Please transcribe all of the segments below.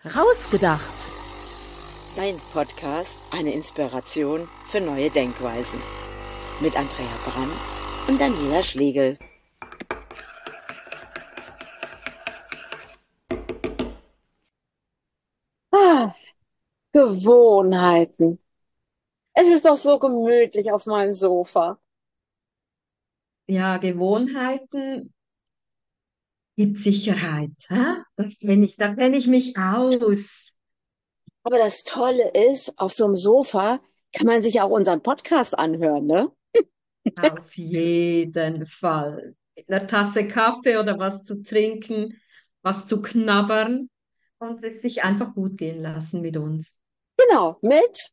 Rausgedacht. Dein Podcast, eine Inspiration für neue Denkweisen. Mit Andrea Brandt und Daniela Schlegel. Ah, Gewohnheiten. Es ist doch so gemütlich auf meinem Sofa. Ja, Gewohnheiten gibt Sicherheit. Hä? Da kenne ich mich aus. Aber das Tolle ist, auf so einem Sofa kann man sich auch unseren Podcast anhören, ne? Auf jeden Fall. Mit einer Tasse Kaffee oder was zu trinken, was zu knabbern und es sich einfach gut gehen lassen mit uns. Genau, mit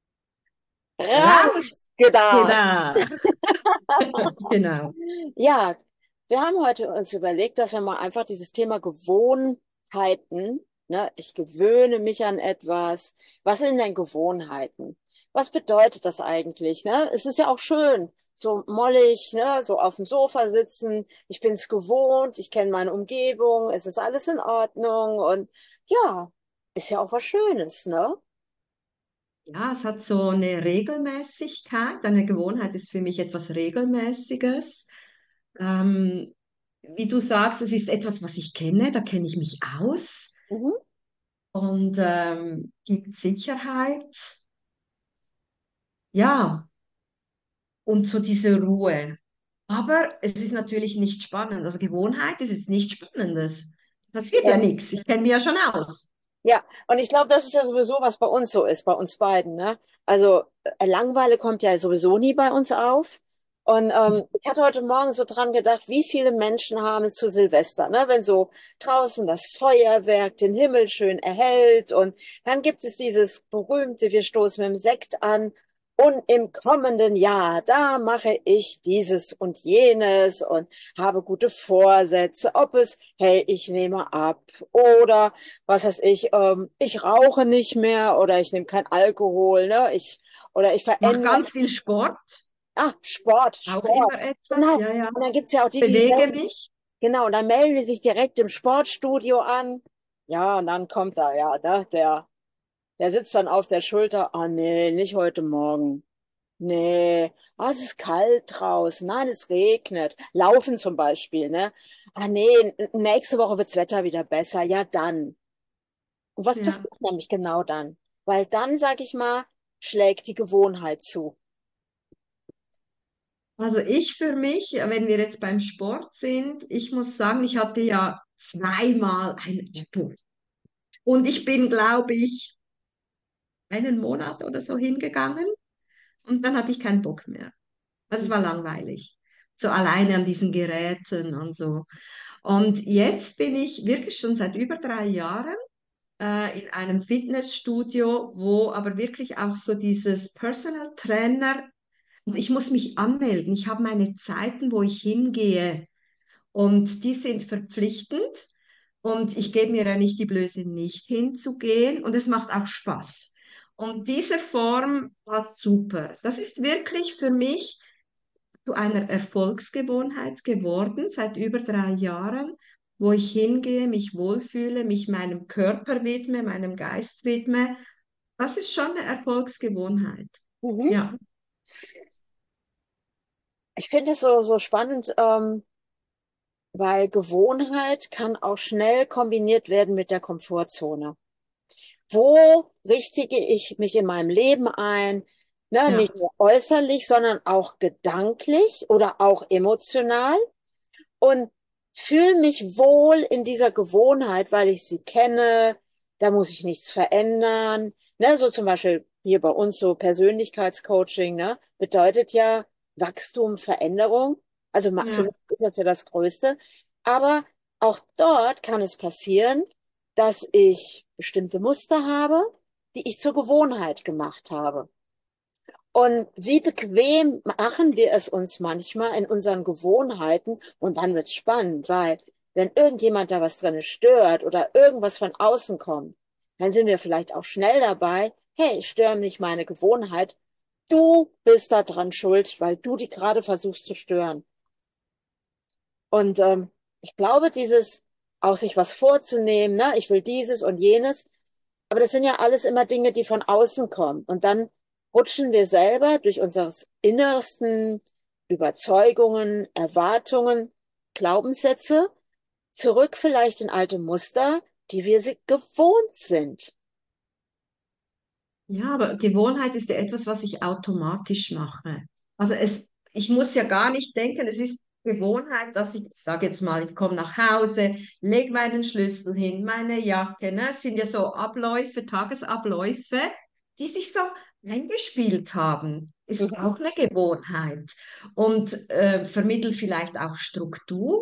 Rausgedacht. Rausgedacht. Genau. Ja, wir haben heute uns überlegt, dass wir mal einfach dieses Thema Gewohnheiten, ne, ich gewöhne mich an etwas. Was sind denn Gewohnheiten? Was bedeutet das eigentlich, ne? Es ist ja auch schön, so mollig, ne, so auf dem Sofa sitzen. Ich bin es gewohnt, ich kenne meine Umgebung, es ist alles in Ordnung und ja, ist ja auch was Schönes, ne? Ja, es hat so eine Regelmäßigkeit. Eine Gewohnheit ist für mich etwas Regelmäßiges. Ähm, Wie du sagst, es ist etwas, was ich kenne, da kenne ich mich aus. Mhm. Und gibt Sicherheit, ja, und so diese Ruhe. Aber es ist natürlich nicht spannend. Also Gewohnheit ist jetzt nichts Spannendes. Passiert ja Ja. nichts. Ich kenne mich ja schon aus. Ja, und ich glaube, das ist ja sowieso, was bei uns so ist, bei uns beiden, ne? Also Langeweile kommt ja sowieso nie bei uns auf. Und ich hatte heute Morgen so dran gedacht, wie viele Menschen haben es zu Silvester, ne? Wenn so draußen das Feuerwerk den Himmel schön erhellt und dann gibt es dieses berühmte, wir stoßen mit dem Sekt an und im kommenden Jahr, da mache ich dieses und jenes und habe gute Vorsätze, ob es, hey, ich nehme ab oder was weiß ich rauche nicht mehr oder ich nehme kein Alkohol, ne? Oder ich Mach verändere, ganz viel Sport, Sport, auch Sport. immer etwas. Genau. Ja, ja. Und dann gibt's ja auch die Bewege melden, mich. genau, und dann melden die sich direkt im Sportstudio an. Ja, und dann kommt da, ja, ne, der sitzt dann auf der Schulter. Ah, nee, nicht heute Morgen. Nee, es ist kalt draußen. Nein, es regnet. Laufen zum Beispiel, ne? Ah, nee, nächste Woche wird's Wetter wieder besser. Ja, dann. Und was Ja. passiert nämlich genau dann? Weil dann, sag ich mal, schlägt die Gewohnheit zu. Also ich für mich, wenn wir jetzt beim Sport sind, ich muss sagen, ich hatte ja zweimal ein Abo. Und ich bin, glaube ich, einen Monat oder so hingegangen und dann hatte ich keinen Bock mehr. Also es war langweilig. So alleine an diesen Geräten und so. Und jetzt bin ich wirklich schon seit über 3 Jahren in einem Fitnessstudio, wo aber wirklich auch so dieses Personal Trainer, also ich muss mich anmelden. Ich habe meine Zeiten, wo ich hingehe und die sind verpflichtend und ich gebe mir ja nicht die Blöße, nicht hinzugehen und es macht auch Spaß. Und diese Form passt super. Das ist wirklich für mich zu einer Erfolgsgewohnheit geworden seit über 3 Jahren, wo ich hingehe, mich wohlfühle, mich meinem Körper widme, meinem Geist widme. Das ist schon eine Erfolgsgewohnheit. Mhm. Ja, Ich finde es so spannend, weil Gewohnheit kann auch schnell kombiniert werden mit der Komfortzone. Wo richtige ich mich in meinem Leben ein? Ne, ja, nicht nur äußerlich, sondern auch gedanklich oder auch emotional und fühle mich wohl in dieser Gewohnheit, weil ich sie kenne. Da muss ich nichts verändern. Ne, so zum Beispiel hier bei uns so Persönlichkeitscoaching, ne, bedeutet ja Wachstum, Veränderung. Also für ja. mich ist das ja das Größte. Aber auch dort kann es passieren, dass ich bestimmte Muster habe, die ich zur Gewohnheit gemacht habe. Und wie bequem machen wir es uns manchmal in unseren Gewohnheiten? Und dann wird es spannend, weil wenn irgendjemand da was drin stört oder irgendwas von außen kommt, dann sind wir vielleicht auch schnell dabei, hey, stör nicht meine Gewohnheit. Du bist da dran schuld, weil du die gerade versuchst zu stören. Und ich glaube, dieses auch sich was vorzunehmen, ne, ich will dieses und jenes, Aber das sind ja alles immer Dinge, die von außen kommen. Und dann rutschen wir selber durch unsere innersten Überzeugungen, Erwartungen, Glaubenssätze zurück vielleicht in alte Muster, die wir gewohnt sind. Ja, aber Gewohnheit ist ja etwas, was ich automatisch mache. Also ich muss ja gar nicht denken, es ist Gewohnheit, dass ich sage jetzt mal, ich komme nach Hause, lege meinen Schlüssel hin, meine Jacke, ne? Es sind ja so Abläufe, Tagesabläufe, die sich so eingespielt haben. Ist Mhm. auch eine Gewohnheit und vermittelt vielleicht auch Struktur.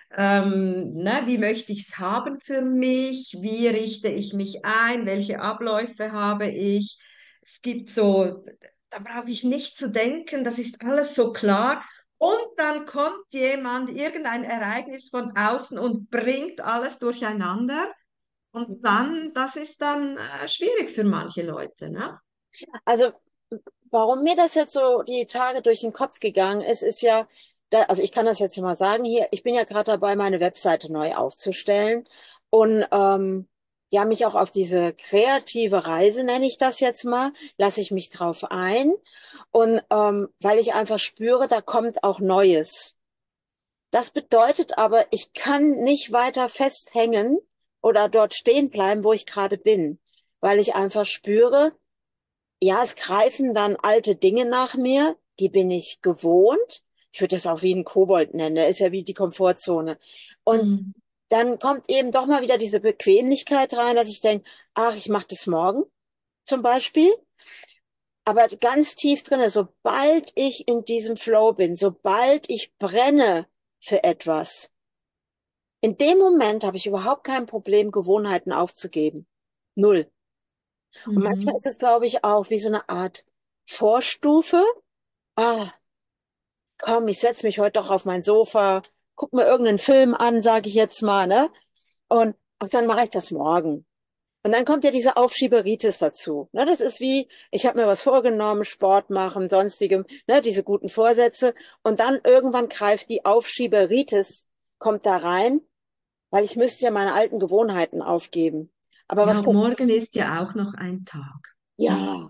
Ne, wie möchte ich es haben für mich? Wie richte ich mich ein? Welche Abläufe habe ich? Es gibt so, da brauche ich nicht zu denken, das ist alles so klar. Und dann kommt jemand, irgendein Ereignis von außen und bringt alles durcheinander. Und dann, das ist dann schwierig für manche Leute, ne? Also, warum mir das jetzt so die Tage durch den Kopf gegangen ist, ist ja, also ich kann das jetzt mal sagen hier, ich bin ja gerade dabei, meine Webseite neu aufzustellen und ja, mich auch auf diese kreative Reise, nenne ich das jetzt mal, lasse ich mich drauf ein und weil ich einfach spüre, da kommt auch Neues. Das bedeutet aber, ich kann nicht weiter festhängen oder dort stehen bleiben, wo ich gerade bin, weil ich einfach spüre, ja, es greifen dann alte Dinge nach mir, die bin ich gewohnt. Ich würde das auch wie ein Kobold nennen, der ist ja wie die Komfortzone. Und Mhm. dann kommt eben doch mal wieder diese Bequemlichkeit rein, dass ich denke, ach, ich mache das morgen zum Beispiel. Aber ganz tief drinne, sobald ich in diesem Flow bin, sobald ich brenne für etwas, in dem Moment habe ich überhaupt kein Problem, Gewohnheiten aufzugeben. Null. Und manchmal Mhm. ist es, glaube ich, auch wie so eine Art Vorstufe. Ah, komm, ich setz mich heute doch auf mein Sofa, guck mir irgendeinen Film an, sage ich jetzt mal, ne? Und ach, dann mache ich das morgen. Und dann kommt ja diese Aufschieberitis dazu. Ne, das ist wie, ich habe mir was vorgenommen, Sport machen, sonstigem, ne, diese guten Vorsätze. Und dann irgendwann greift die Aufschieberitis, kommt da rein, weil ich müsste ja meine alten Gewohnheiten aufgeben. Aber Ja, was und passiert? morgen ist ja auch noch ein Tag. Ja,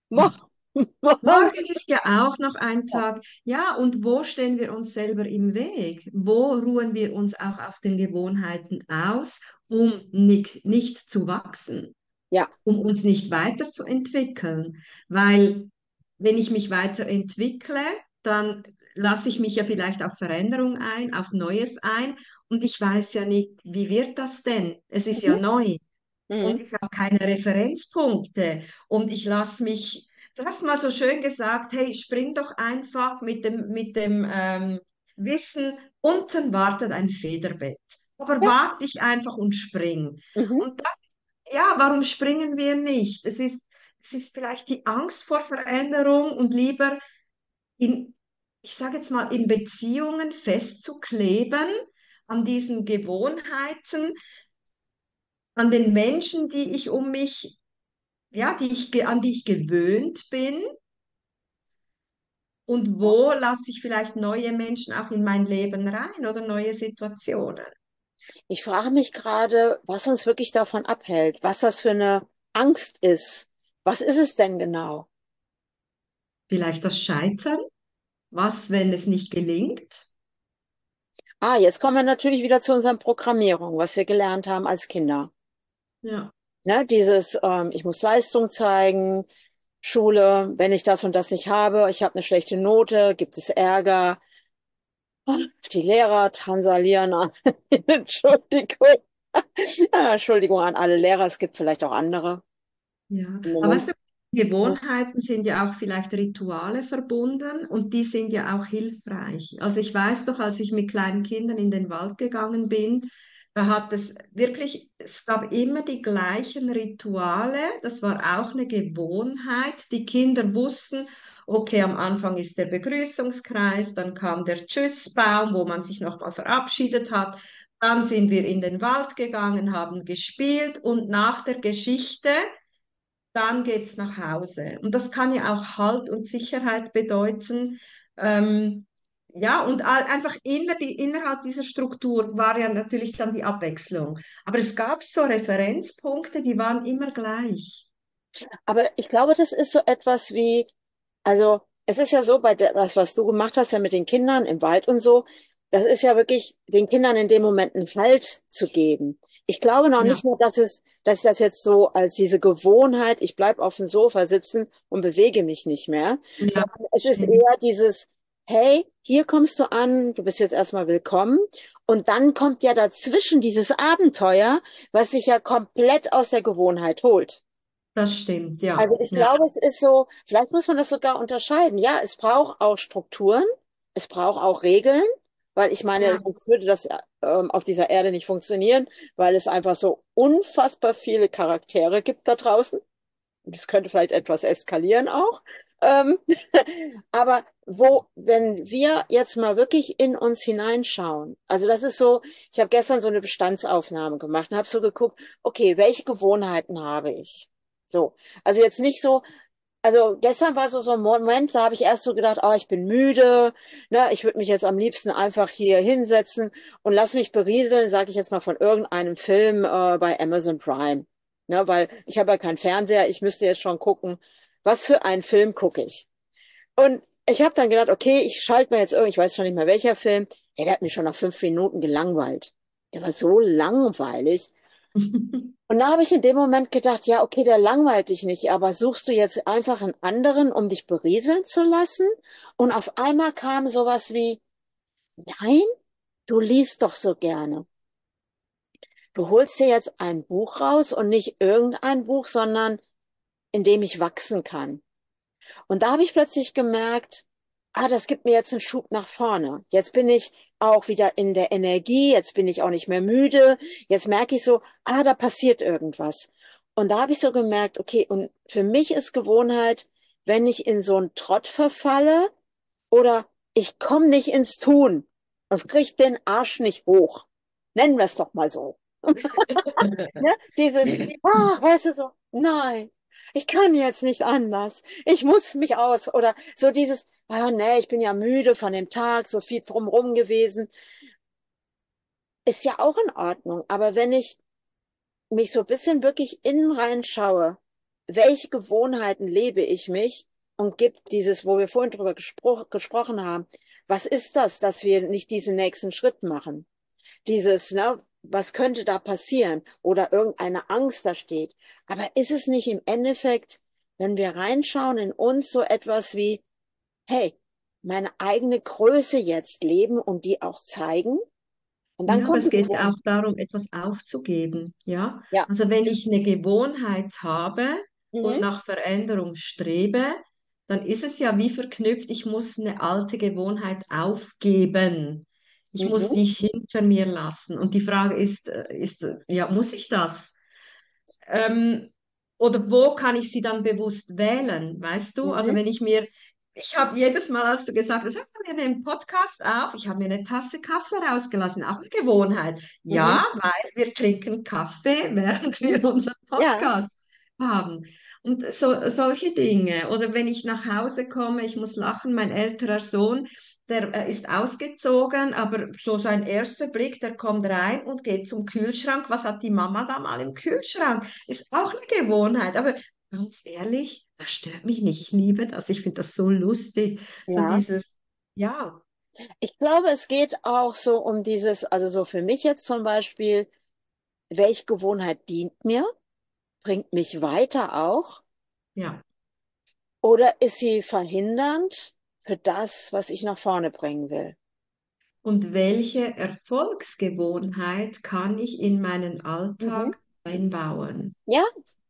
morgen. Morgen ist ja auch noch ein Tag. Ja, und wo stellen wir uns selber im Weg? Wo ruhen wir uns auch auf den Gewohnheiten aus, um nicht zu wachsen, Ja. um uns nicht weiterzuentwickeln? Weil wenn ich mich weiterentwickle, dann lasse ich mich ja vielleicht auf Veränderung ein, auf Neues ein. Und ich weiß ja nicht, wie wird das denn? Es ist ja Mhm. neu und Mhm. ich habe keine Referenzpunkte und ich lasse mich, du hast mal so schön gesagt, hey, spring doch einfach mit dem Wissen, unten wartet ein Federbett. Aber Ja. wag dich einfach und spring. Mhm. Und das, ja, warum springen wir nicht? Es ist vielleicht die Angst vor Veränderung und lieber in, ich sage jetzt mal, in Beziehungen festzukleben an diesen Gewohnheiten, an den Menschen, die ich um mich, ja, an die ich gewöhnt bin und wo lasse ich vielleicht neue Menschen auch in mein Leben rein oder neue Situationen. Ich frage mich gerade, was uns wirklich davon abhält, was das für eine Angst ist. Was ist es denn genau? Vielleicht das Scheitern, was, wenn es nicht gelingt? Ah, jetzt kommen wir natürlich wieder zu unserer Programmierung, was wir gelernt haben als Kinder. Ja, Ne, dieses, ich muss Leistung zeigen, Schule, wenn ich das und das nicht habe, ich habe eine schlechte Note, gibt es Ärger. Die Lehrer transalieren an. Entschuldigung. Ja, Entschuldigung an alle Lehrer, es gibt vielleicht auch andere. ja. Im Aber Moment. weißt du, Gewohnheiten sind ja auch vielleicht Rituale verbunden und die sind ja auch hilfreich. Also ich weiß doch, als ich mit kleinen Kindern in den Wald gegangen bin, da hat es wirklich, es gab immer die gleichen Rituale. Das war auch eine Gewohnheit. Die Kinder wussten, okay, am Anfang ist der Begrüßungskreis, dann kam der Tschüssbaum, wo man sich nochmal verabschiedet hat. Dann sind wir in den Wald gegangen, haben gespielt und nach der Geschichte dann geht's nach Hause. Und das kann ja auch Halt und Sicherheit bedeuten. Ähm, ja, und einfach innerhalb dieser Struktur war ja natürlich dann die Abwechslung. Aber es gab so Referenzpunkte, die waren immer gleich. Aber ich glaube, das ist so etwas wie, also es ist ja so, das, was du gemacht hast, ja mit den Kindern im Wald und so, das ist ja wirklich den Kindern in dem Moment einen Halt zu geben. Ich glaube noch Ja, nicht mehr, dass ich das jetzt so als diese Gewohnheit, ich bleib auf dem Sofa sitzen und bewege mich nicht mehr, ja, sondern es ist stimmt. eher dieses, hey, hier kommst du an, du bist jetzt erstmal willkommen. Und dann kommt ja dazwischen dieses Abenteuer, was sich ja komplett aus der Gewohnheit holt. Das stimmt, ja. Also ich Ja, glaube, es ist so, vielleicht muss man das sogar unterscheiden. Ja, es braucht auch Strukturen, es braucht auch Regeln, weil ich meine, ja. sonst würde das auf dieser Erde nicht funktionieren, weil es einfach so unfassbar viele Charaktere gibt da draußen. Und es könnte vielleicht etwas eskalieren auch. Ähm, aber wenn wir jetzt mal wirklich in uns hineinschauen, also das ist so, ich habe gestern so eine Bestandsaufnahme gemacht und habe so geguckt, okay, welche Gewohnheiten habe ich? So, also jetzt nicht so, also gestern war so ein Moment, da habe ich erst so gedacht, oh, ich bin müde, ne, ich würde mich jetzt am liebsten einfach hier hinsetzen und lass mich berieseln, sage ich jetzt mal von irgendeinem Film bei Amazon Prime. Ne, weil ich habe ja keinen Fernseher, ich müsste jetzt schon gucken, was für einen Film gucke ich. Und ich habe dann gedacht, okay, ich schalte mir jetzt irgendwie, ich weiß schon nicht mehr welcher Film, ey, der hat mich schon nach 5 Minuten gelangweilt. Der war so langweilig. Und da habe ich in dem Moment gedacht, ja, okay, der langweilt dich nicht, aber suchst du jetzt einfach einen anderen, um dich berieseln zu lassen? Und auf einmal kam sowas wie, nein, du liest doch so gerne. Du holst dir jetzt ein Buch raus und nicht irgendein Buch, sondern in dem ich wachsen kann. Und da habe ich plötzlich gemerkt, das gibt mir jetzt einen Schub nach vorne. Jetzt bin ich auch wieder in der Energie, jetzt bin ich auch nicht mehr müde. Jetzt merke ich so, da passiert irgendwas. Und da habe ich so gemerkt, okay, und für mich ist Gewohnheit, wenn ich in so einen Trott verfalle oder ich komme nicht ins Tun und kriege den Arsch nicht hoch. Nennen wir es doch mal so. Ne? Weißt du so, nein, ich kann jetzt nicht anders. Ich muss mich aus. Oder so dieses, nee, ich bin ja müde von dem Tag, so viel drumrum gewesen. Ist ja auch in Ordnung. Aber wenn ich mich so ein bisschen wirklich innen rein schaue, welche Gewohnheiten lebe ich mich und gibt dieses, wo wir vorhin drüber gesprochen haben, was ist das, dass wir nicht diesen nächsten Schritt machen? Dieses, ne, was könnte da passieren? Oder irgendeine Angst da steht. Aber ist es nicht im Endeffekt, wenn wir reinschauen in uns, so etwas wie, hey, meine eigene Größe jetzt leben und die auch zeigen? Und dann Ja, aber kommt es die geht auch Gewohnheit. darum, etwas aufzugeben. Ja, Ja. also wenn ich eine Gewohnheit habe und Mhm. nach Veränderung strebe, dann ist es ja wie verknüpft, ich muss eine alte Gewohnheit aufgeben. Ich muss Mhm. die hinter mir lassen. Und die Frage ja, muss ich das? Ähm, oder wo kann ich sie dann bewusst wählen? Weißt du? Also Mhm. ich habe jedes Mal, als du gesagt hast, wir nehmen einen Podcast auf, ich habe mir eine Tasse Kaffee rausgelassen, auch eine Gewohnheit. Mhm. Ja, weil wir trinken Kaffee, während Mhm. wir unseren Ja, Podcast haben. Und solche Dinge. Oder wenn ich nach Hause komme, ich muss lachen, mein älterer Sohn, der ist ausgezogen, aber so sein erster Blick, der kommt rein und geht zum Kühlschrank. Was hat die Mama da mal im Kühlschrank? Ist auch eine Gewohnheit. Aber ganz ehrlich, das stört mich nicht. Ich liebe das. Ich finde das so lustig. So ja. dieses, ja, Ich glaube, es geht auch so um dieses, also so für mich jetzt zum Beispiel, welche Gewohnheit dient mir, bringt mich weiter auch, ja. oder ist sie verhindernd für das, was ich nach vorne bringen will? Und welche Erfolgsgewohnheit kann ich in meinen Mhm. Alltag einbauen? Ja.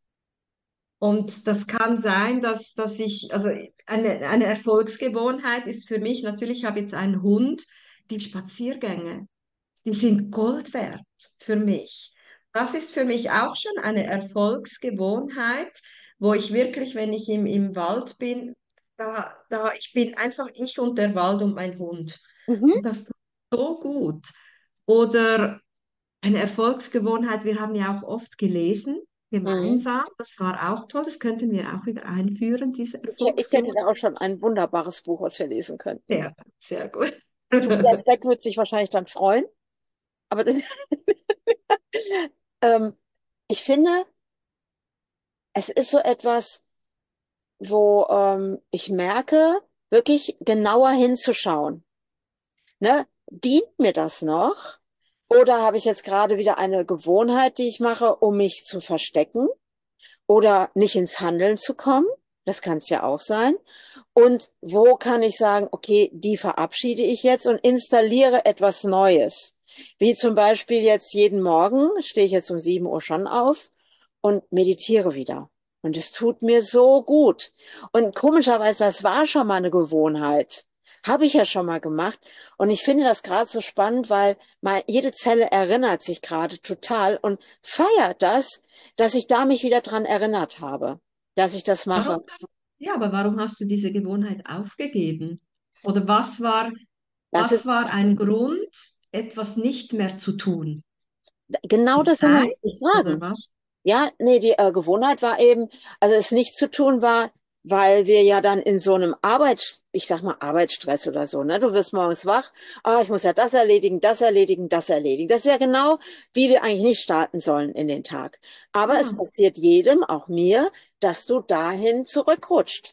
Und das kann sein, dass ich, also eine Erfolgsgewohnheit ist für mich, natürlich, ich habe jetzt einen Hund, die Spaziergänge, die sind Gold wert für mich. Das ist für mich auch schon eine Erfolgsgewohnheit, wo ich wirklich, wenn ich im Wald bin, ich bin einfach ich und der Wald und mein Hund. Mhm. Und das tut so gut. Oder eine Erfolgsgewohnheit, wir haben ja auch oft gelesen, Mhm. gemeinsam. Das war auch toll. Das könnten wir auch wieder einführen, diese Ich hätte Erfolgsgewohnheit. da auch schon ein wunderbares Buch, was wir lesen könnten. Sehr, sehr gut. Tobias Beck wird sich wahrscheinlich dann freuen. Aber das, ähm, ich finde, es ist so etwas, wo ich merke, wirklich genauer hinzuschauen. Ne? Dient mir das noch? Oder habe ich jetzt gerade wieder eine Gewohnheit, die ich mache, um mich zu verstecken oder nicht ins Handeln zu kommen? Das kann es ja auch sein. Und wo kann ich sagen, okay, die verabschiede ich jetzt und installiere etwas Neues? Wie zum Beispiel jetzt jeden Morgen stehe ich jetzt um 7 Uhr schon auf und meditiere wieder. Und es tut mir so gut. Und komischerweise, das war schon mal eine Gewohnheit. Habe ich ja schon mal gemacht. Und ich finde das gerade so spannend, weil jede Zelle erinnert sich gerade total und feiert das, dass ich da mich wieder dran erinnert habe, dass ich das mache. Ja, aber warum hast du diese Gewohnheit aufgegeben? Oder Das ist was war ein Grund, etwas nicht mehr zu tun? genau Die das sind Zeit nämlich die oder Fragen. was? Ja, nee, die Gewohnheit war eben, also es nicht zu tun war, weil wir ja dann in so einem ich sag mal Arbeitsstress oder so, ne? Du wirst morgens wach, ah, ich muss ja das erledigen, das erledigen, das erledigen. Das ist ja genau, wie wir eigentlich nicht starten sollen in den Tag. Aber es Ja, passiert jedem, auch mir, dass du dahin zurückrutscht.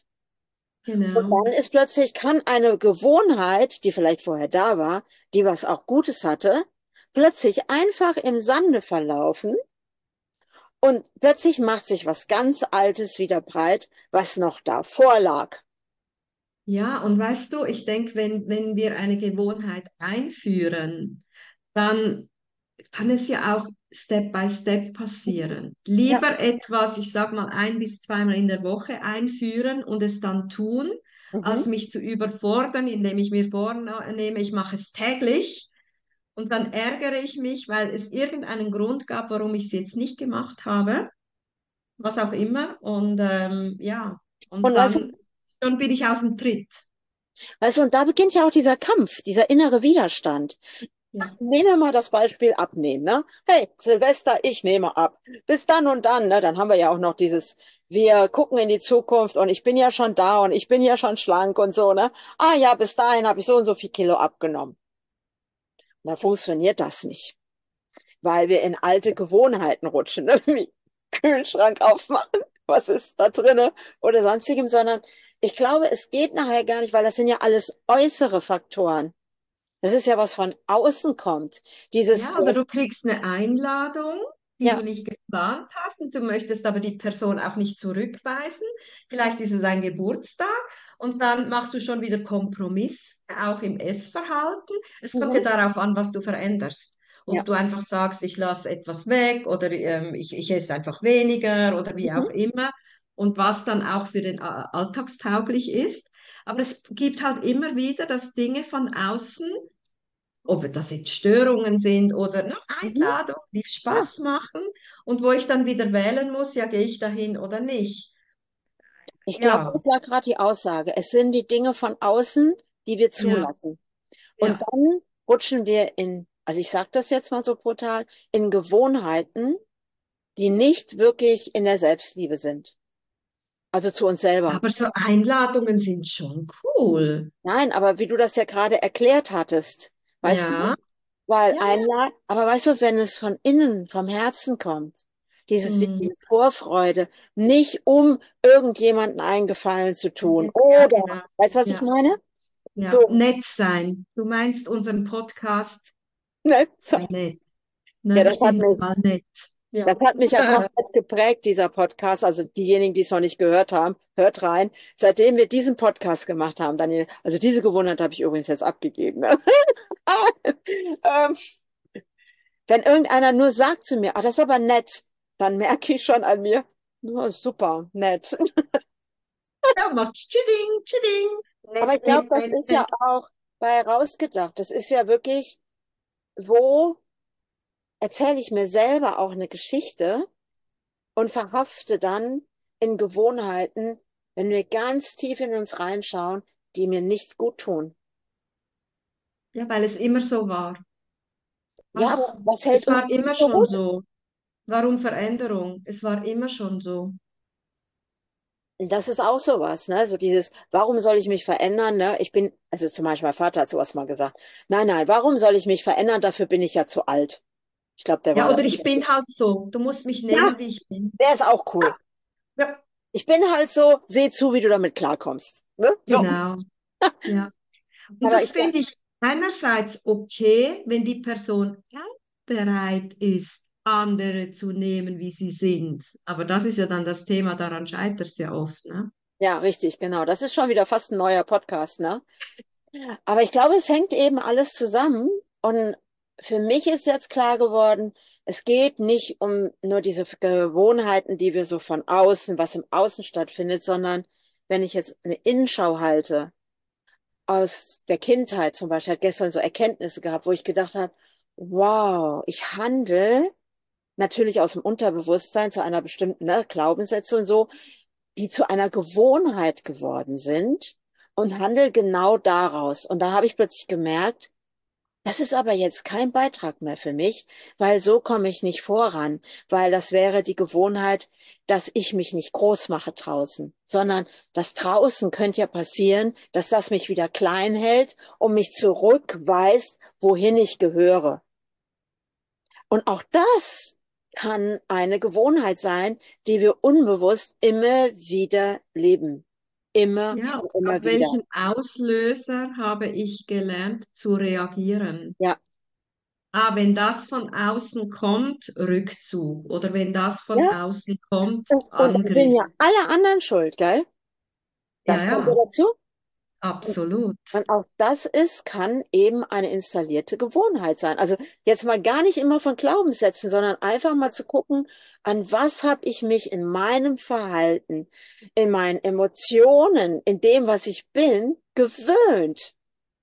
Und genau. dann ist plötzlich, kann eine Gewohnheit, die vielleicht vorher da war, die was auch Gutes hatte, plötzlich einfach im Sande verlaufen und plötzlich macht sich was ganz Altes wieder breit, was noch davor lag. Ja, und weißt du, ich denke, wenn wir eine Gewohnheit einführen, dann kann es ja auch Step by Step passieren. Ja. Lieber etwas, ich sag mal, ein bis zweimal in der Woche einführen und es dann tun, Mhm. als mich zu überfordern, indem ich mir vornehme, ich mache es täglich und dann ärgere ich mich, weil es irgendeinen Grund gab, warum ich es jetzt nicht gemacht habe, was auch immer. Und ja, und Und dann bin ich aus dem Tritt. weißt du, und da beginnt ja auch dieser Kampf, dieser innere Widerstand. Ja. Nehmen wir mal das Beispiel Abnehmen, ne? Hey, Silvester, ich nehme ab. Bis dann und dann, ne? Dann haben wir ja auch noch dieses, wir gucken in die Zukunft und ich bin ja schon da und ich bin ja schon schlank und so, ne? Ah ja, bis dahin habe ich so und so viel Kilo abgenommen. Da funktioniert das nicht, weil wir in alte Gewohnheiten rutschen, ne? Wie Kühlschrank aufmachen, was ist da drinne oder sonstigem, sondern ich glaube, es geht nachher gar nicht, weil das sind ja alles äußere Faktoren. Das ist ja was von außen kommt. Dieses, Ja, oder du kriegst eine Einladung, die du ja, nicht geplant hast und du möchtest aber die Person auch nicht zurückweisen. Vielleicht ist es ein Geburtstag und dann machst du schon wieder Kompromisse, auch im Essverhalten. Es kommt ja mhm, darauf an, was du veränderst. ja, Ob du einfach sagst, ich lasse etwas weg oder ich esse einfach weniger oder wie auch mhm, immer und was dann auch für den alltagstauglich ist. Aber es gibt halt immer wieder, dass Dinge von außen, ob das jetzt Störungen sind oder ne, mhm, Einladungen, die ja. Spaß machen und wo ich dann wieder wählen muss, ja, gehe ich dahin oder nicht. Ich glaube, Ja, das war gerade die Aussage. Es sind die Dinge von außen, die wir ja, zulassen. Und ja. dann rutschen wir in, also ich sage das jetzt mal so brutal, in Gewohnheiten, die nicht wirklich in der Selbstliebe sind. Also zu uns selber. Aber so Einladungen sind schon cool. Nein, aber wie du das ja gerade erklärt hattest, weißt du, Ja, weil ja, ja. einmal, aber weißt du, wenn es von innen, vom Herzen kommt, Hm. diese Vorfreude, nicht um irgendjemanden eingefallen zu tun, Ja, oder, genau. weißt du, was ich Ja, meine? ja. So, Nett sein. Du meinst unseren Podcast ne, sei nett. ja, Ne? Sind wir mal nett. das Ja. hat mich ja komplett geprägt, dieser Podcast. Also diejenigen, die es noch nicht gehört haben, hört rein. Seitdem wir diesen Podcast gemacht haben, Daniel, also diese Gewohnheit habe ich übrigens jetzt abgegeben. Ne? Ähm, wenn irgendeiner nur sagt zu mir, ah, das ist aber nett, dann merke ich schon an mir, oh, super, nett. Ja, macht Tschiding, Tschiding. Aber Nett, ich glaube, nett, das nett, ist ja nett. auch bei rausgedacht. Das ist ja wirklich, wo erzähle ich mir selber auch eine Geschichte und verhafte dann in Gewohnheiten, wenn wir ganz tief in uns reinschauen, die mir nicht gut tun. Ja, weil es immer so war. Ja, aber Ach, was hält es uns war immer schon zurück? so. Warum Veränderung? Es war immer schon so. Es war immer schon so. Das ist auch sowas, ne? So dieses, warum soll ich mich verändern, ne? Also zum Beispiel mein Vater hat sowas mal gesagt. Nein, nein, warum soll ich mich verändern? Dafür bin ich ja zu alt. Ich glaube, der Ja, war da. oder ich bin halt so, du musst mich Ja, nehmen, wie ich bin. der ist auch cool. Ja, Ich bin halt so, seh zu, wie du damit klarkommst. Ne? So. genau. Ja. Und Aber das ich, finde ich einerseits okay, wenn die Person auch bereit ist, andere zu nehmen, wie sie sind. Aber das ist ja dann das Thema, daran scheitert es ja oft, ne? ja, richtig, genau. Das ist schon wieder fast ein neuer Podcast, ne? Aber ich glaube, es hängt eben alles zusammen. Und für mich ist jetzt klar geworden, es geht nicht um nur diese Gewohnheiten, die wir so von außen, was im Außen stattfindet, sondern wenn ich jetzt eine Innenschau halte, aus der Kindheit zum Beispiel, hat gestern so Erkenntnisse gehabt, wo ich gedacht habe, wow, ich handle natürlich aus dem Unterbewusstsein zu einer bestimmten, ne, Glaubenssätze und so, die zu einer Gewohnheit geworden sind und handle genau daraus. Und da habe ich plötzlich gemerkt, das ist aber jetzt kein Beitrag mehr für mich, weil so komme ich nicht voran, weil das wäre die Gewohnheit, dass ich mich nicht groß mache draußen, sondern das draußen könnte ja passieren, dass das mich wieder klein hält und mich zurückweist, wohin ich gehöre. Und auch das kann eine Gewohnheit sein, die wir unbewusst immer wieder leben. Immer Ja, und auf immer wieder. welchen Auslöser habe ich gelernt zu reagieren? Ja, Wenn das von außen kommt, Rückzug. Oder wenn das von ja. außen kommt, Und dann sind Angriff. ja alle anderen schuld, gell? Ja, Das kommt ja ja, dazu. absolut. Und auch das ist, kann eben eine installierte Gewohnheit sein. Also jetzt mal gar nicht immer von Glaubenssätzen, sondern einfach mal zu gucken, an was habe ich mich in meinem Verhalten, in meinen Emotionen, in dem, was ich bin, gewöhnt.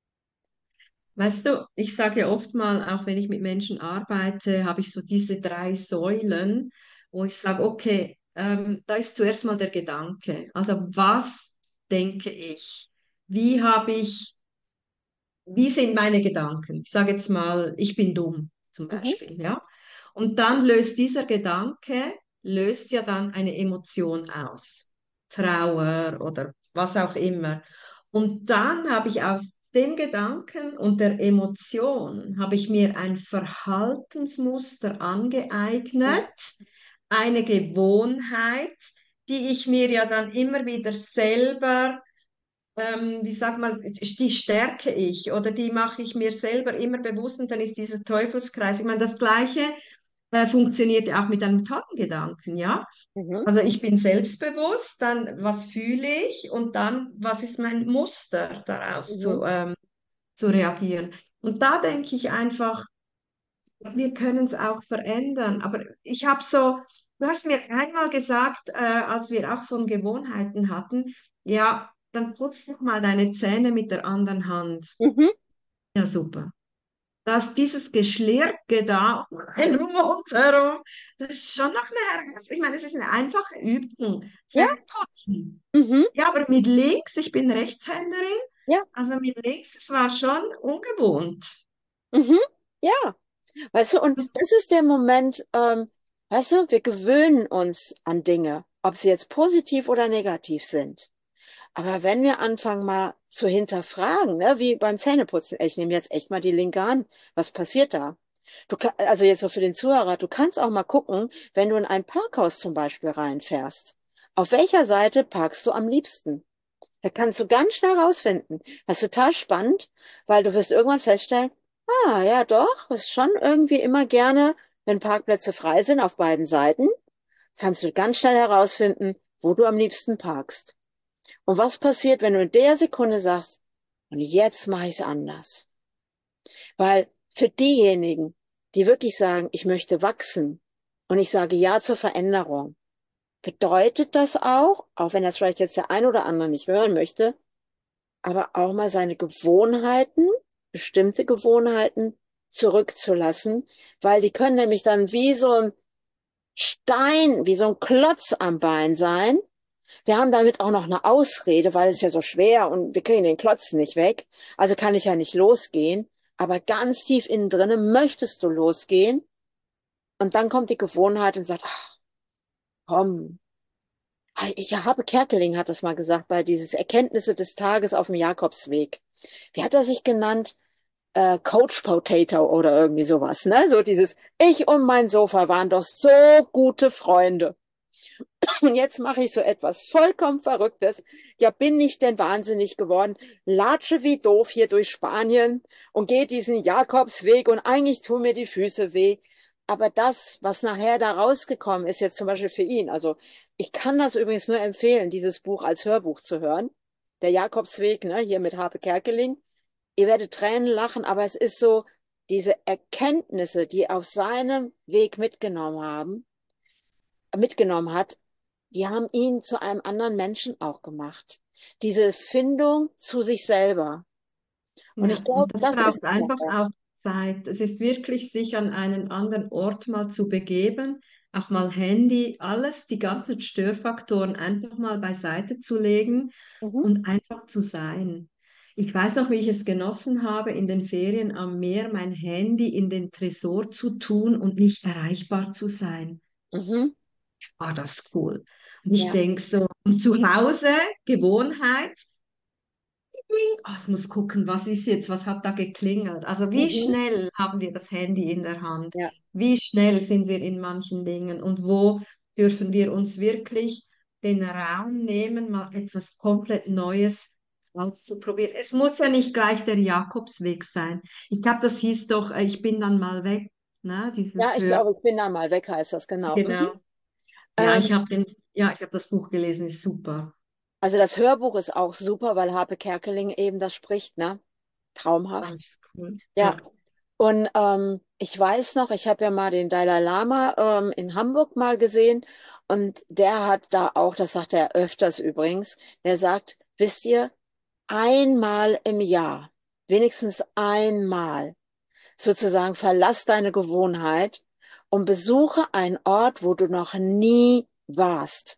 Weißt du, ich sage ja oft mal, auch wenn ich mit Menschen arbeite, habe ich so diese drei Säulen, wo ich sage, okay, da ist zuerst mal der Gedanke. Also was denke ich? Wie habe ich, wie sind meine Gedanken? Ich sage jetzt mal, ich bin dumm zum Mhm, Beispiel, ja. Und dann löst dieser Gedanke, löst ja dann eine Emotion aus. Trauer oder was auch immer. Und dann habe ich aus dem Gedanken und der Emotion habe ich mir ein Verhaltensmuster angeeignet, eine Gewohnheit, die ich mir ja dann immer wieder selber, wie sagt man, die stärke ich oder die mache ich mir selber immer bewusst und dann ist dieser Teufelskreis. Ich meine, das Gleiche funktioniert ja auch mit einem Tatengedanken, ja? mhm, Also ich bin selbstbewusst, dann was fühle ich und dann was ist mein Muster daraus mhm, zu reagieren. Und da denke ich einfach, wir können es auch verändern. Aber ich habe so, du hast mir einmal gesagt, als wir auch von Gewohnheiten hatten, ja, dann putz doch mal deine Zähne mit der anderen Hand. mhm. Ja, super. Dass dieses Geschlirke da rundherum, das ist schon noch eine Herausforderung. Ich meine, es ist eine einfache Übung, Ja, Zähne putzen. mhm, Ja, aber mit links, ich bin Rechtshänderin, ja, also mit links, das war schon ungewohnt. mhm, ja. Weißt du, und das ist der Moment, weißt du, wir gewöhnen uns an Dinge, ob sie jetzt positiv oder negativ sind. Aber wenn wir anfangen mal zu hinterfragen, ne, wie beim Zähneputzen, ey, ich nehme jetzt echt mal die linke Hand, was passiert da? Also jetzt so für den Zuhörer, du kannst auch mal gucken, wenn du in ein Parkhaus zum Beispiel reinfährst. Auf welcher Seite parkst du am liebsten? Da kannst du ganz schnell rausfinden. Das ist total spannend, weil du wirst irgendwann feststellen, ah, ja doch, ist schon irgendwie immer gerne, wenn Parkplätze frei sind auf beiden Seiten, kannst du ganz schnell herausfinden, wo du am liebsten parkst. Und was passiert, wenn du in der Sekunde sagst, und jetzt mache ich es anders? Weil für diejenigen, die wirklich sagen, ich möchte wachsen und ich sage ja zur Veränderung, bedeutet das auch wenn das vielleicht jetzt der ein oder andere nicht hören möchte, aber auch mal seine Gewohnheiten, bestimmte Gewohnheiten zurückzulassen, weil die können nämlich dann wie so ein Stein, wie so ein Klotz am Bein sein. Wir haben damit auch noch eine Ausrede, weil es ja so schwer und wir kriegen den Klotz nicht weg. Also kann ich ja nicht losgehen. Aber ganz tief innen drinnen möchtest du losgehen. Und dann kommt die Gewohnheit und sagt, ach, komm. Habe Kerkeling hat das mal gesagt, bei dieses Erkenntnisse des Tages auf dem Jakobsweg. Wie hat er sich genannt? Coach Potato oder irgendwie sowas, ne? So dieses, ich und mein Sofa waren doch so gute Freunde. Und jetzt mache ich so etwas vollkommen Verrücktes. Ja, bin ich denn wahnsinnig geworden? Latsche wie doof hier durch Spanien und gehe diesen Jakobsweg und eigentlich tun mir die Füße weh. Aber das, was nachher da rausgekommen ist, jetzt zum Beispiel für ihn, also ich kann das übrigens nur empfehlen, dieses Buch als Hörbuch zu hören. Der Jakobsweg, ne, hier mit Harpe Kerkeling. Ihr werdet Tränen lachen, aber es ist so, diese Erkenntnisse, die er auf seinem Weg mitgenommen hat, die haben ihn zu einem anderen Menschen auch gemacht. Diese Findung zu sich selber. Und ich Ja, glaube, und das das ist braucht einfach auch Zeit. Es ist wirklich, sich an einen anderen Ort mal zu begeben, auch mal Handy, alles, die ganzen Störfaktoren einfach mal beiseite zu legen mhm, und einfach zu sein. Ich weiß noch, wie ich es genossen habe, in den Ferien am Meer mein Handy in den Tresor zu tun und nicht erreichbar zu sein. mhm, War das cool. Und ich ja, denke so, und zu Hause, Gewohnheit, oh, ich muss gucken, was ist jetzt, was hat da geklingelt? Also wie mhm, schnell haben wir das Handy in der Hand? ja, Wie schnell sind wir in manchen Dingen? Und wo dürfen wir uns wirklich den Raum nehmen, mal etwas komplett Neues auszuprobieren? Es muss ja nicht gleich der Jakobsweg sein. Ich glaube, das hieß doch, ich bin dann mal weg. Ne? ja, Dieses ich Hör. glaube, ich bin dann mal weg, heißt das genau. Mhm. Genau. Ja, Ähm, ich habe das Buch gelesen, ist super. also das Hörbuch ist auch super, weil Harpe Kerkeling eben das spricht, ne? Traumhaft. Ganz cool. Ja, Ja. und ich weiß noch, ich habe ja mal den Dalai Lama in Hamburg mal gesehen und der hat da auch, das sagt er öfters übrigens, der sagt, wisst ihr, einmal im Jahr, wenigstens einmal, sozusagen verlass deine Gewohnheit und besuche einen Ort, wo du noch nie warst.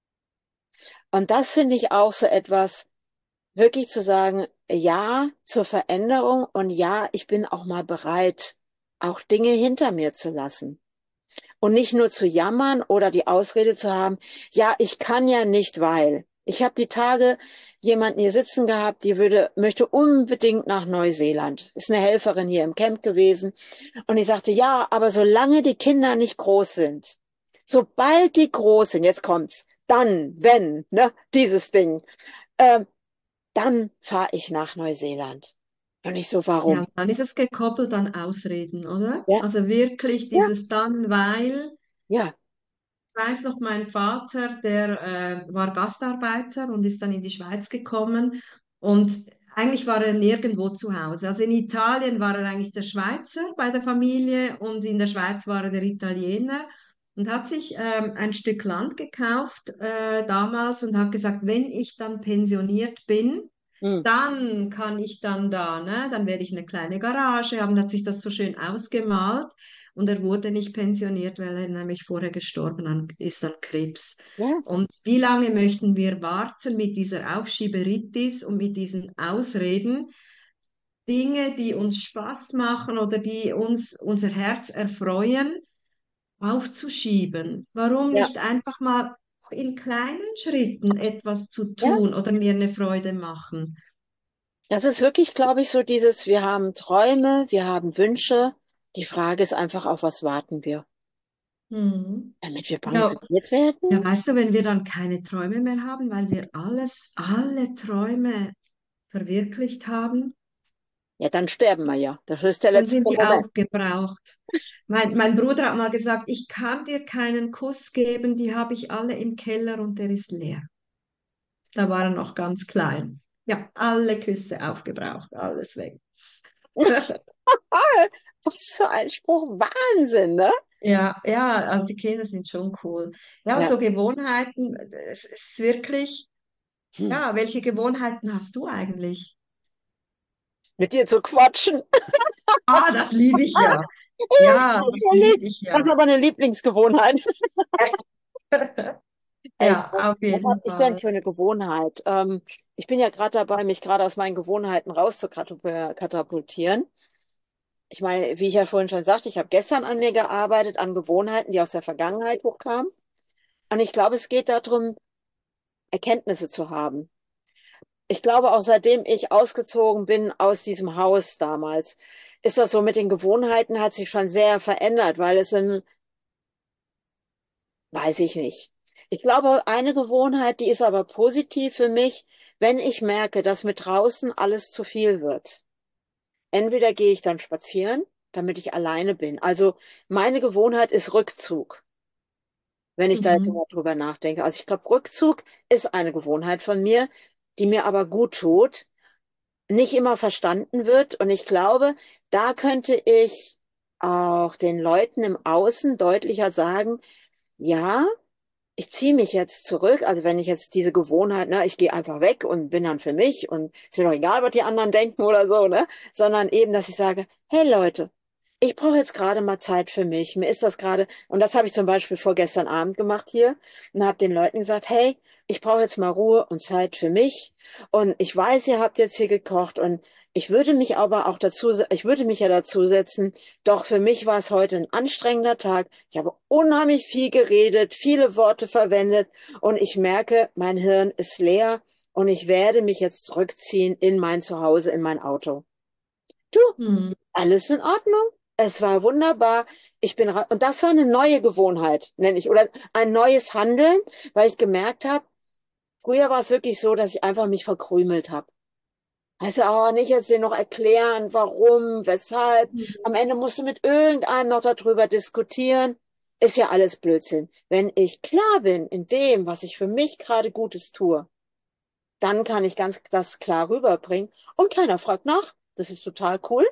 Und das finde ich auch so etwas, wirklich zu sagen, ja zur Veränderung und ja, ich bin auch mal bereit, auch Dinge hinter mir zu lassen. Und nicht nur zu jammern oder die Ausrede zu haben, ja, ich kann ja nicht, weil. Ich habe die Tage jemanden hier sitzen gehabt, möchte unbedingt nach Neuseeland. Ist eine Helferin hier im Camp gewesen. Und ich sagte, ja, aber solange die Kinder nicht groß sind, sobald die groß sind, jetzt kommt's, dann, wenn, ne, dieses Ding, ähm, dann fahre ich nach Neuseeland. Und ich so, Ja, warum? und dann ist es gekoppelt an Ausreden, oder? Ja, Also wirklich ja, dieses dann, weil, ja. ich weiß noch, mein Vater, der war Gastarbeiter und ist dann in die Schweiz gekommen und eigentlich war er nirgendwo zu Hause. Also in Italien war er eigentlich der Schweizer bei der Familie und in der Schweiz war er der Italiener und hat sich ein Stück Land gekauft damals und hat gesagt, wenn ich dann pensioniert bin, Hm. dann kann ich dann da, ne? Dann werde ich eine kleine Garage haben, hat sich das so schön ausgemalt und er wurde nicht pensioniert, weil er nämlich vorher ist an Krebs. Ja, Und wie lange möchten wir warten mit dieser Aufschieberitis und mit diesen Ausreden? Dinge, die uns Spaß machen oder die uns unser Herz erfreuen, aufzuschieben. Warum ja, nicht einfach mal in kleinen Schritten etwas zu ja. tun oder mir eine Freude machen? Das ist wirklich, glaube ich, so dieses, wir haben Träume, wir haben Wünsche. Die Frage ist einfach, auf was warten wir? Mhm. Damit wir Ja, pensioniert ja, werden? weißt du, wenn wir dann keine Träume mehr haben, weil wir alle Träume verwirklicht haben, Ja, dann sterben wir ja. Das ist der dann letzte sind die Moment. aufgebraucht. Mein Bruder hat mal gesagt, ich kann dir keinen Kuss geben, die habe ich alle im Keller und der ist leer. Da war er noch ganz klein. Ja, alle Küsse aufgebraucht, alles weg. Ah, was für ein Spruch. Wahnsinn, ne? Ja, ja, also die Kinder sind schon cool. Ja, aber Ja. so Gewohnheiten, es ist wirklich, Hm. ja, welche Gewohnheiten hast du eigentlich? Mit dir zu quatschen. Ah, das liebe ich ja. Ja, das liebe ich Das ist ja. aber eine Lieblingsgewohnheit. Ja, auf Was habe jeden ich denn Fall. für eine Gewohnheit? Ich bin ja gerade dabei, mich gerade aus meinen Gewohnheiten rauszukatapultieren. Ich meine, wie ich ja vorhin schon sagte, ich habe gestern an mir gearbeitet, an Gewohnheiten, die aus der Vergangenheit hochkamen. Und ich glaube, es geht darum, Erkenntnisse zu haben. Ich glaube auch seitdem ich ausgezogen bin aus diesem Haus damals, ist das so mit den Gewohnheiten hat sich schon sehr verändert, weil es sind, weiß ich nicht. Ich glaube, eine Gewohnheit, die ist aber positiv für mich, wenn ich merke, dass mit draußen alles zu viel wird. Entweder gehe ich dann spazieren, damit ich alleine bin. Also meine Gewohnheit ist Rückzug, wenn ich da jetzt Mhm. mal drüber nachdenke. Also ich glaube, Rückzug ist eine Gewohnheit von mir, die mir aber gut tut, nicht immer verstanden wird. Und ich glaube, da könnte ich auch den Leuten im Außen deutlicher sagen, ja, ich ziehe mich jetzt zurück. Also wenn ich jetzt diese Gewohnheit, ne, ich gehe einfach weg und bin dann für mich und ist mir doch egal, was die anderen denken oder so, ne, sondern eben, dass ich sage, hey Leute, ich brauche jetzt gerade mal Zeit für mich. Mir ist das gerade, und das habe ich zum Beispiel vorgestern Abend gemacht hier und habe den Leuten gesagt, hey, ich brauche jetzt mal Ruhe und Zeit für mich. Und ich weiß, ihr habt jetzt hier gekocht und ich würde mich aber auch dazu, ich würde mich ja dazu setzen, doch für mich war es heute ein anstrengender Tag. Ich habe unheimlich viel geredet, viele Worte verwendet und ich merke, mein Hirn ist leer und ich werde mich jetzt zurückziehen in mein Zuhause, in mein Auto. Du, Mhm. alles in Ordnung. Es war wunderbar. Und das war eine neue Gewohnheit, nenne ich, oder ein neues Handeln, weil ich gemerkt habe, früher war es wirklich so, dass ich einfach mich verkrümelt habe. Weißt du, oh, nicht jetzt dir noch erklären, warum, weshalb. Am Ende musst du mit irgendeinem noch darüber diskutieren. Ist ja alles Blödsinn. Wenn ich klar bin in dem, was ich für mich gerade Gutes tue, dann kann ich ganz das klar rüberbringen. Und keiner fragt nach. Das ist total cool.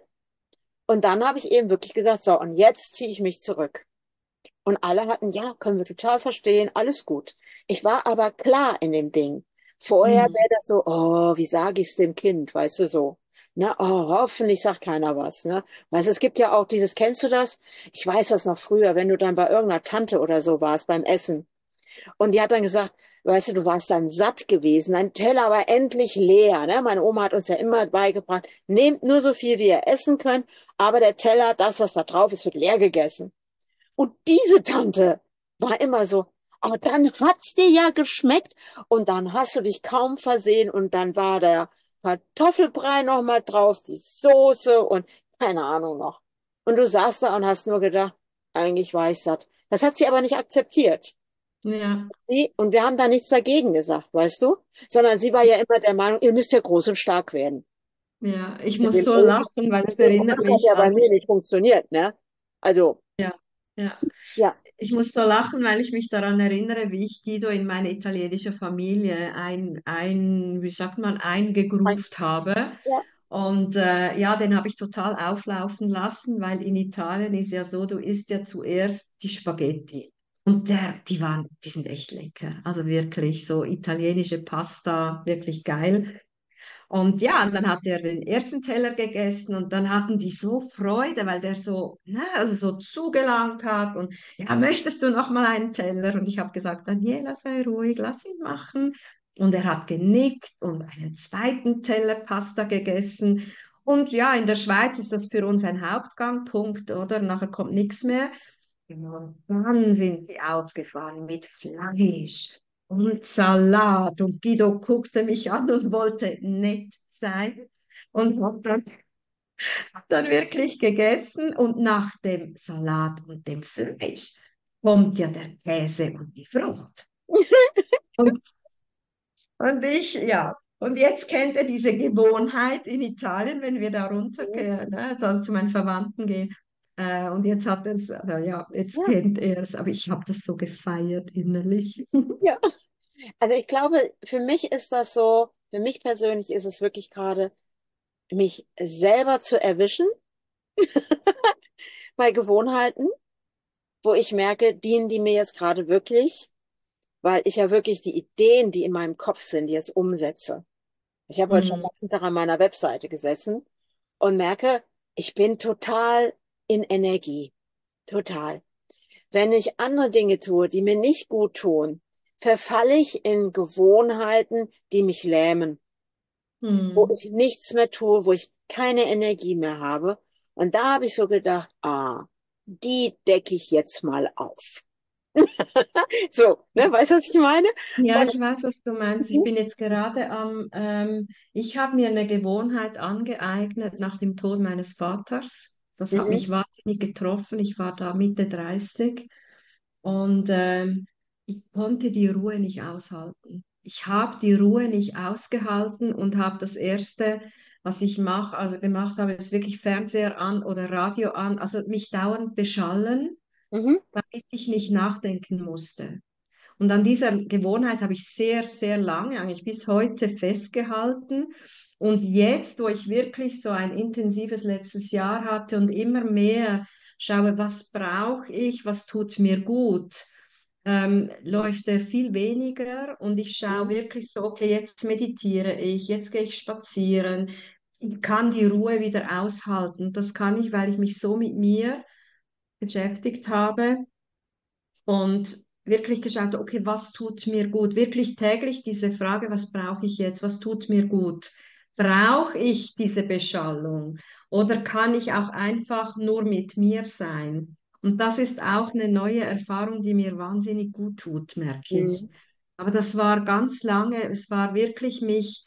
Und dann habe ich eben wirklich gesagt, so, und jetzt ziehe ich mich zurück. Und alle hatten, ja, können wir total verstehen, alles gut. Ich war aber klar in dem Ding. Vorher Mhm. wäre das so, oh, wie sage ich es dem Kind, weißt du so. Ne, oh, hoffentlich sagt keiner was, ne? Weißt du, es gibt ja auch dieses, kennst du das? Ich weiß das noch früher, wenn du dann bei irgendeiner Tante oder so warst beim Essen. Und die hat dann gesagt, weißt du, du warst dann satt gewesen, dein Teller war endlich leer, ne? Meine Oma hat uns ja immer beigebracht, nehmt nur so viel, wie ihr essen könnt, aber der Teller, das, was da drauf ist, wird leer gegessen. Und diese Tante war immer so, aber dann hat's dir ja geschmeckt und dann hast du dich kaum versehen und dann war der Kartoffelbrei noch mal drauf, die Soße und keine Ahnung noch. Und du saßt da und hast nur gedacht, eigentlich war ich satt. Das hat sie aber nicht akzeptiert. Ja, Und wir haben da nichts dagegen gesagt, weißt du? Sondern sie war ja immer der Meinung, ihr müsst ja groß und stark werden. ja, ich Mit muss dem so O. lachen, weil es Und erinnert das hat mich, ja bei als mir ich, nicht funktioniert, ne? Also, ja, ja, ja. ich muss so lachen, weil ich mich daran erinnere, wie ich Guido in meine italienische Familie wie sagt man, eingegroovt habe. Ja. Und ja, den habe ich total auflaufen lassen, weil in Italien ist ja so, du isst ja zuerst die Spaghetti. Und die sind echt lecker. Also wirklich so italienische Pasta, wirklich geil. Und ja, und dann hat er den ersten Teller gegessen und dann hatten die so Freude, weil der so, ne, also so zugelangt hat und ja, möchtest du noch mal einen Teller? Und ich habe gesagt, Daniela, sei ruhig, lass ihn machen. Und er hat genickt und einen zweiten Teller Pasta gegessen. Und ja, in der Schweiz ist das für uns ein Hauptgangpunkt, oder? Nachher kommt nichts mehr. Und dann sind sie aufgefahren mit Fleisch und Salat. Und Guido guckte mich an und wollte nett sein und hat dann wirklich gegessen. Und nach dem Salat und dem Fleisch kommt ja der Käse und die Frucht. Und, und ich, ja. Und jetzt kennt er diese Gewohnheit in Italien, wenn wir da runtergehen, ne, also zu meinen Verwandten gehen. Und jetzt hat er es, also ja, jetzt Ja, kennt er es, aber ich habe das so gefeiert innerlich. ja. Also ich glaube, für mich ist das so, für mich persönlich ist es wirklich gerade, mich selber zu erwischen bei Gewohnheiten, wo ich merke, dienen die mir jetzt gerade wirklich, weil ich ja wirklich die Ideen, die in meinem Kopf sind, jetzt umsetze. Ich habe heute schon den Mhm. ganzen Tag an meiner Webseite gesessen und merke, ich bin total in Energie. Total. Wenn ich andere Dinge tue, die mir nicht gut tun, verfalle ich in Gewohnheiten, die mich lähmen, wo Mhm. ich nichts mehr tue, wo ich keine Energie mehr habe. Und da habe ich so gedacht, ah, die decke ich jetzt mal auf. So, ne, weißt du, was ich meine? Ja, Und, ich weiß, was du meinst. Ich bin jetzt gerade ich habe mir eine Gewohnheit angeeignet nach dem Tod meines Vaters. Das hat mhm, mich wahnsinnig getroffen. Ich war da Mitte 30 und ich konnte die Ruhe nicht aushalten. Ich habe die Ruhe nicht ausgehalten und habe das Erste, was ich gemacht habe, ist wirklich Fernseher an oder Radio an, also mich dauernd beschallen, mhm, damit ich nicht nachdenken musste. Und an dieser Gewohnheit habe ich sehr, sehr lange, eigentlich bis heute festgehalten. Und jetzt, wo ich wirklich so ein intensives letztes Jahr hatte und immer mehr schaue, was brauche ich, was tut mir gut, läuft er viel weniger und ich schaue mhm, wirklich so, okay, jetzt meditiere ich, jetzt gehe ich spazieren, ich kann die Ruhe wieder aushalten. Das kann ich, weil ich mich so mit mir beschäftigt habe und wirklich geschaut, okay, was tut mir gut? Wirklich täglich diese Frage, was brauche ich jetzt? Was tut mir gut? Brauche ich diese Beschallung oder kann ich auch einfach nur mit mir sein? Und das ist auch eine neue Erfahrung, die mir wahnsinnig gut tut, merke ich. mhm, Aber das war ganz lange, es war wirklich mich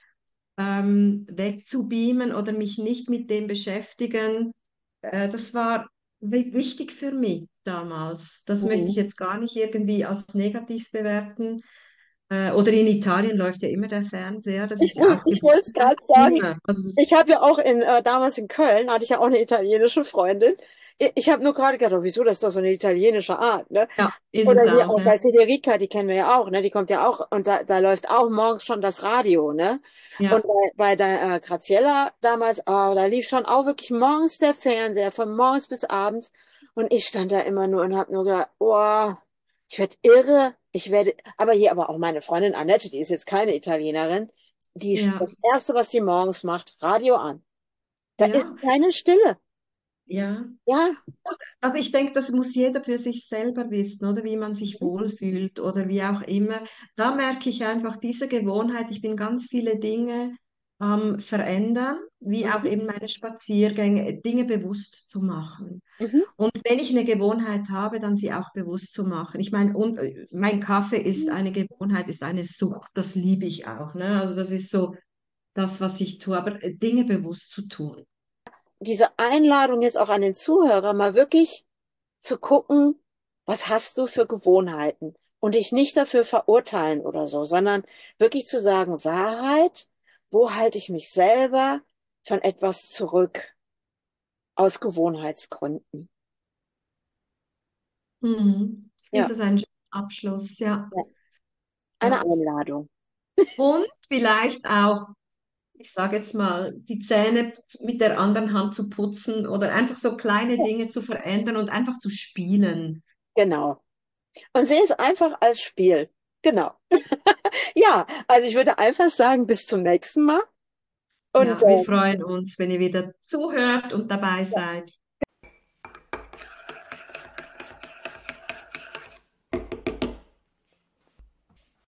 wegzubeamen oder mich nicht mit dem beschäftigen. Das war wichtig für mich damals. Das möchte ich mhm. jetzt gar nicht irgendwie als negativ bewerten. Oder in Italien läuft ja immer der Fernseher, das ist ja auch Ich wollte es Gewohnheit. gerade sagen. Immer. Also, Ich habe ja auch damals in Köln, hatte ich ja auch eine italienische Freundin. Ich habe nur gerade gedacht, oh, wieso, das ist doch so eine italienische Art, ne? ja, ist Oder es hier auch, auch ja. bei Federica, die kennen wir ja auch, ne? Die kommt ja auch, und da läuft auch morgens schon das Radio, ne? Und Ja, bei der Graziella damals, oh, da lief schon auch wirklich morgens der Fernseher, von morgens bis abends. Und ich stand da immer nur und habe nur gedacht, oh, ich werde irre. Aber auch meine Freundin Annette, die ist jetzt keine Italienerin, ja, das Erste, was sie morgens macht, Radio an. Da ja, ist keine Stille. ja. Ja. Also ich denke, das muss jeder für sich selber wissen, oder wie man sich Mhm. wohlfühlt oder wie auch immer. Da merke ich einfach diese Gewohnheit, ich bin ganz viele Dinge am Verändern, wie auch Mhm. eben meine Spaziergänge, Dinge bewusst zu machen. Mhm. Und wenn ich eine Gewohnheit habe, dann sie auch bewusst zu machen. Ich meine, mein Kaffee ist eine Gewohnheit, ist eine Sucht, das liebe ich auch. Ne? Also das ist so das, was ich tue, aber Dinge bewusst zu tun. Diese Einladung jetzt auch an den Zuhörer, mal wirklich zu gucken, was hast du für Gewohnheiten und dich nicht dafür verurteilen oder so, sondern wirklich zu sagen, Wahrheit, wo halte ich mich selber von etwas zurück aus Gewohnheitsgründen. Mhm. Ich Ja, finde das ein schöner Abschluss, ja. ja. Eine Ja. Einladung. Und vielleicht auch, ich sage jetzt mal, die Zähne mit der anderen Hand zu putzen oder einfach so kleine Ja. Dinge zu verändern und einfach zu spielen. Genau. Und sehe es einfach als Spiel. Genau. Ja, also ich würde einfach sagen, bis zum nächsten Mal. Und Ja, wir freuen uns, wenn ihr wieder zuhört und dabei seid.